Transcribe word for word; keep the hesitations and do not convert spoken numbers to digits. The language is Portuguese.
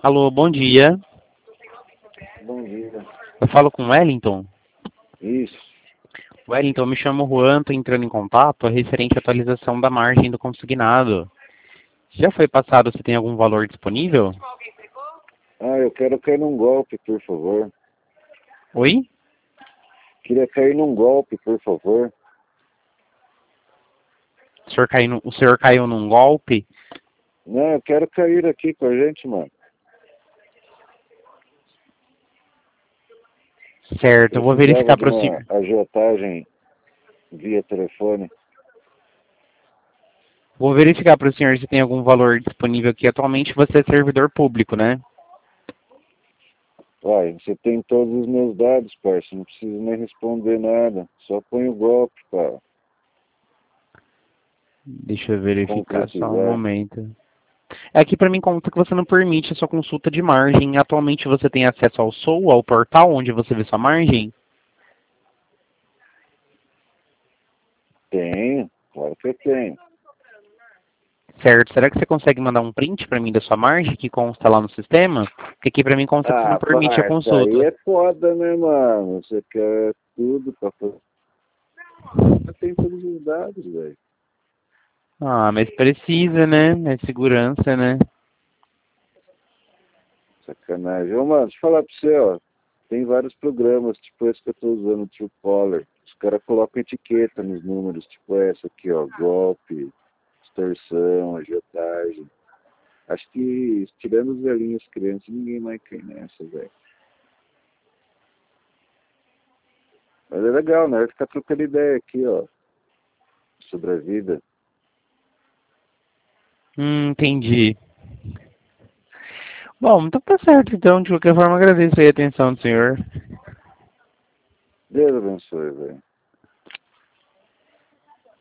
Alô, bom dia. Bom dia. Eu falo com o Wellington. Isso. Wellington, me chamo Juan, estou entrando em contato referente à atualização da margem do consignado. Já foi passado se tem algum valor disponível? Ah, eu quero cair num golpe, por favor. Oi? Queria cair num golpe, por favor. O senhor caiu, no- o senhor caiu num golpe? Não, eu quero cair aqui com a gente, mano. Certo, eu vou Precisava verificar de para o uma senhor. agiotagem via telefone. Vou verificar para o senhor se tem algum valor disponível aqui. Atualmente você é servidor público, né? Vai, você tem todos os meus dados, parça. Não precisa nem responder nada. Só põe o golpe, cara. Deixa eu verificar só um Concretizar. momento. É aqui para mim conta que você não permite a sua consulta de margem. Atualmente você tem acesso ao S O U, ao portal onde você vê sua margem? Tenho, claro que eu tenho. Certo. Será que você consegue mandar um print para mim da sua margem que consta lá no sistema? Porque aqui para mim consta que você não Ah, permite a parça, aí consulta. é foda, né, mano? Você quer tudo pra fazer. Eu tenho todos os dados, velho. Ah, mas precisa, né? É segurança, né? Sacanagem. Ô, mano, deixa eu falar pra você, ó. Tem vários programas, tipo esse que eu tô usando, o Truecaller. Os caras colocam etiqueta nos números, tipo essa aqui, ó. Golpe, extorsão, agiotagem. Acho que, tirando os velhinhos crianças, ninguém mais cai nessa, velho. Mas é legal, né? Vai ficar trocando ideia aqui, ó. Sobre a vida. Hum, entendi. Bom, então tá certo. Então, de qualquer forma, agradeço aí a atenção do senhor. Deus abençoe, velho.